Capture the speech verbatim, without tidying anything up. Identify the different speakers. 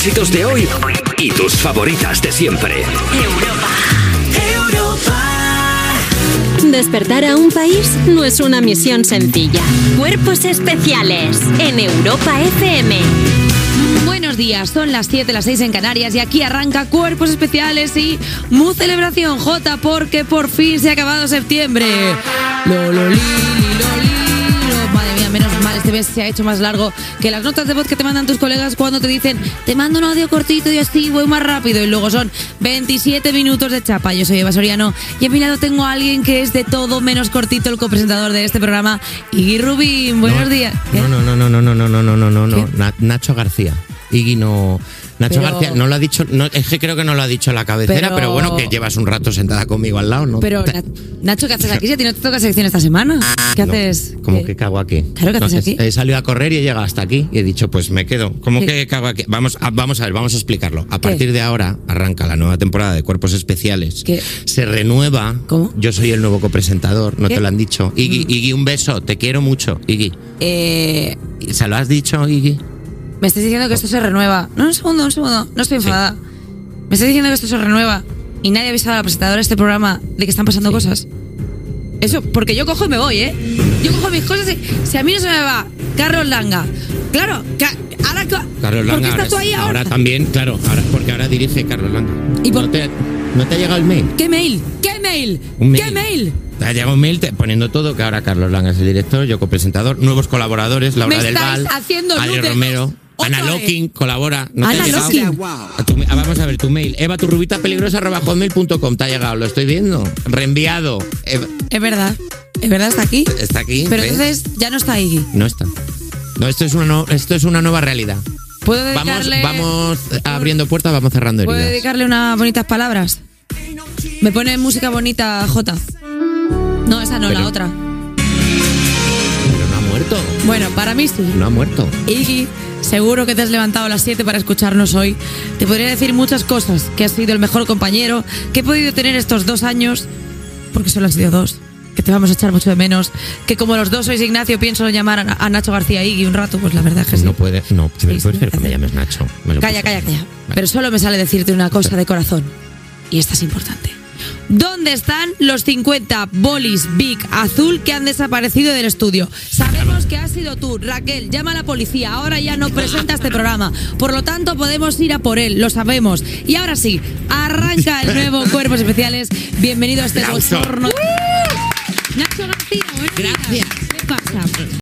Speaker 1: éxitos de hoy y tus favoritas de siempre.
Speaker 2: Europa. Europa.
Speaker 3: Despertar a un país no es una misión sencilla. Cuerpos especiales en Europa F M.
Speaker 4: Buenos días, son las siete, las seis en Canarias y aquí arranca Cuerpos Especiales y mu celebración J porque por fin se ha acabado septiembre. Lo, lo, li, lo, li, lo. Madre mía, menos mal, este mes se ha hecho más largo que las notas de voz que te mandan tus colegas cuando te dicen te mando un audio cortito y así voy más rápido y luego son veintisiete minutos de chapa. Yo soy Eva Soriano y a mi lado tengo a alguien que es de todo menos cortito, el copresentador de este programa, Iggy Rubín. Buenos
Speaker 5: no,
Speaker 4: días.
Speaker 5: No, no, no, no, no, no, no, no, no, no, no. Nacho García. Iggy no... Nacho
Speaker 4: pero,
Speaker 5: García no lo ha dicho, no, es que creo que no lo ha dicho en la cabecera, pero, pero bueno, que llevas un rato sentada conmigo al lado, ¿no?
Speaker 4: Pero, Nacho, ¿qué haces aquí? Si a ti no te toca sección esta semana. ¿Qué
Speaker 5: no,
Speaker 4: haces?
Speaker 5: ¿Cómo
Speaker 4: ¿Qué?
Speaker 5: que cago aquí?
Speaker 4: Claro, ¿qué
Speaker 5: no,
Speaker 4: haces aquí?
Speaker 5: He salido a correr y he llegado hasta aquí y he dicho, pues me quedo. ¿Cómo
Speaker 4: ¿Qué?
Speaker 5: que cago aquí? Vamos a, vamos a ver, vamos a explicarlo. A
Speaker 4: ¿Qué?
Speaker 5: partir de ahora arranca la nueva temporada de Cuerpos Especiales.
Speaker 4: ¿Qué?
Speaker 5: Se renueva.
Speaker 4: ¿Cómo?
Speaker 5: Yo soy el nuevo copresentador, no
Speaker 4: ¿Qué?
Speaker 5: te lo han dicho. Iggy,
Speaker 4: Mm.
Speaker 5: Iggy, un beso, te quiero mucho, Iggy.
Speaker 4: Eh...
Speaker 5: ¿Se lo has dicho, Iggy?
Speaker 4: Me estás diciendo que esto se renueva. No, un segundo, un segundo. No estoy enfadada. Sí. Me estás diciendo que esto se renueva y nadie ha avisado a la presentadora de este programa de que están pasando sí. cosas. Eso, porque yo cojo y me voy, ¿eh? Yo cojo mis cosas y si a mí no se me va Carlos Langa. Claro, ca- ahora...
Speaker 5: Carlos Langa,
Speaker 4: ¿por qué estás
Speaker 5: ahora,
Speaker 4: tú ahí ahora?
Speaker 5: Ahora también, claro, ahora, porque ahora dirige Carlos Langa.
Speaker 4: ¿Y por...
Speaker 5: ¿No, te, ¿No te ha llegado el mail?
Speaker 4: ¿Qué mail? ¿Qué mail?
Speaker 5: ¿Un mail?
Speaker 4: ¿Qué mail?
Speaker 5: Te ha llegado un mail te, poniendo todo, que ahora Carlos Langa es el director, yo copresentador, nuevos colaboradores, Laura
Speaker 4: me
Speaker 5: del Val,
Speaker 4: Ale
Speaker 5: Romero, Ana Locking colabora. ¿No
Speaker 4: Ana
Speaker 5: te ha
Speaker 4: Locking.
Speaker 5: A tu, vamos a ver tu mail, eva turrubita peligrosa arroba hotmail punto com, te ha llegado, lo estoy viendo, reenviado. Eva.
Speaker 4: Es verdad, es verdad, está aquí.
Speaker 5: Está aquí.
Speaker 4: Pero
Speaker 5: ¿ves?
Speaker 4: entonces ya no está ahí.
Speaker 5: No está. No, esto es una, no, esto es una nueva realidad.
Speaker 4: ¿Puedo dedicarle...
Speaker 5: Vamos, vamos abriendo puertas, vamos cerrando heridas.
Speaker 4: ¿Puedo dedicarle unas bonitas palabras? ¿Me pone música bonita, Jota? No, esa no,
Speaker 5: Pero,
Speaker 4: la otra.
Speaker 5: Pero no ha muerto.
Speaker 4: Bueno, para mí sí.
Speaker 5: No ha muerto.
Speaker 4: Iggy, seguro que te has levantado a las siete para escucharnos hoy. Te podría decir muchas cosas, que has sido el mejor compañero que he podido tener estos dos años, porque solo han sido dos, que te vamos a echar mucho de menos, que como los dos sois Ignacio, pienso llamar a, a Nacho García Iggy un rato, pues la verdad es que sí.
Speaker 5: No puede, no,
Speaker 4: Sí,
Speaker 5: puedes
Speaker 4: sí,
Speaker 5: decir que
Speaker 4: sí.
Speaker 5: me llames Nacho. Me lo
Speaker 4: Calla,
Speaker 5: puso.
Speaker 4: calla, calla.
Speaker 5: Vale.
Speaker 4: Pero solo me sale decirte una cosa de corazón, y esta es importante. ¿Dónde están los cincuenta bolis Big Azul que han desaparecido del estudio? Sabemos que has sido tú, Raquel. Llama a la policía. Ahora ya no presenta este programa. Por lo tanto, podemos ir a por él. Lo sabemos. Y ahora sí, arranca el nuevo Cuerpos Especiales. Bienvenido a este
Speaker 5: Aplauso.
Speaker 4: bochorno. Nacho García, buenos días.
Speaker 5: Gracias.
Speaker 4: ¿Qué pasa?